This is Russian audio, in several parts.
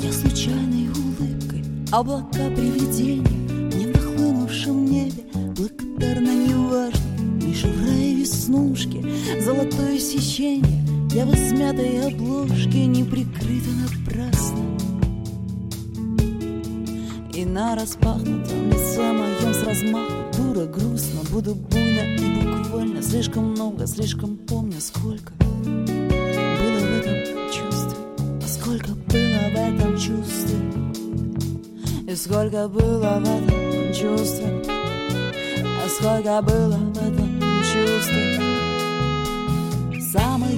Я случайной улыбкой, облака привидения, не в нахлынувшем небе, благодарно неважно. Миша в рае веснушки, золотое сечение, я в измятой обложке, не прикрыта напрасно. И на распахнутом лице моем с размаху дура грустно, буду буйно и буквально. Слишком много, слишком помню, сколько было в этом чувстве, а сколько было в этом чувстве, и сколько было в этом чувстве, а сколько было в этом чувстве. Самые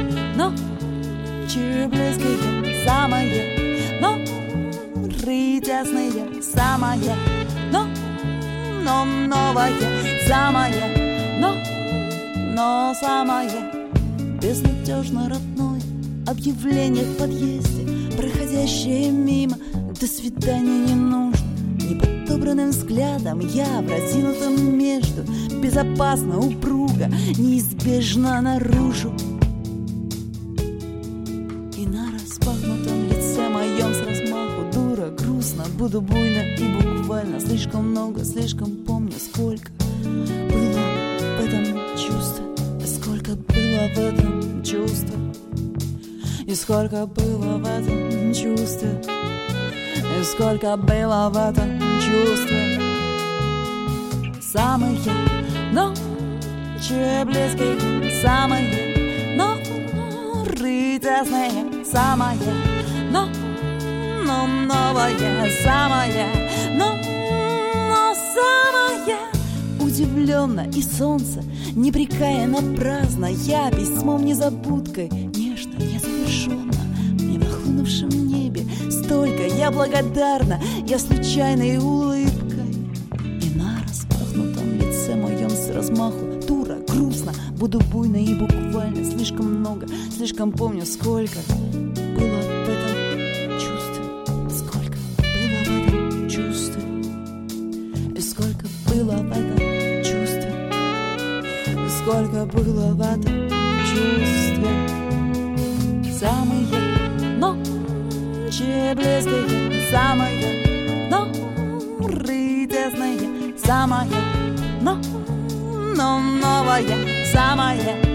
ночи близкие, самые норы тесные, самое но новое, самое но самое безнадежно родное объявление в подъезде, проходящее мимо. До свидания не нужно. Неподобранным взглядом я в разинутом между, безопасно, упруго, неизбежно наружу. И на распахнутом лице моем с размаху дура грустно, буду буйно и буквально. Слишком много, слишком помню, сколько было в этом чувстве, сколько было в этом чувстве, и сколько было в этом чувстве, и сколько было в этом чувстве. Самые ночи близкие, самые норы тесные, самое но новое, самое но самое удивленно. И солнце непрекаянно праздно, я письмом незабудкой, нежно, незавершенно. Мне в нахлынувшем небе столько, я благодарна, я случайной улыбкой. И на распахнутом лице моем с размаху дура грустно, буду буйно и буквально. Слишком много, слишком помню, сколько было в этом чувстве, сколько было в этом чувстве, и сколько было в этом чувстве, и сколько было в этом чувстве. Самые ночи близкие, самые норы тесные, самое но новое, самое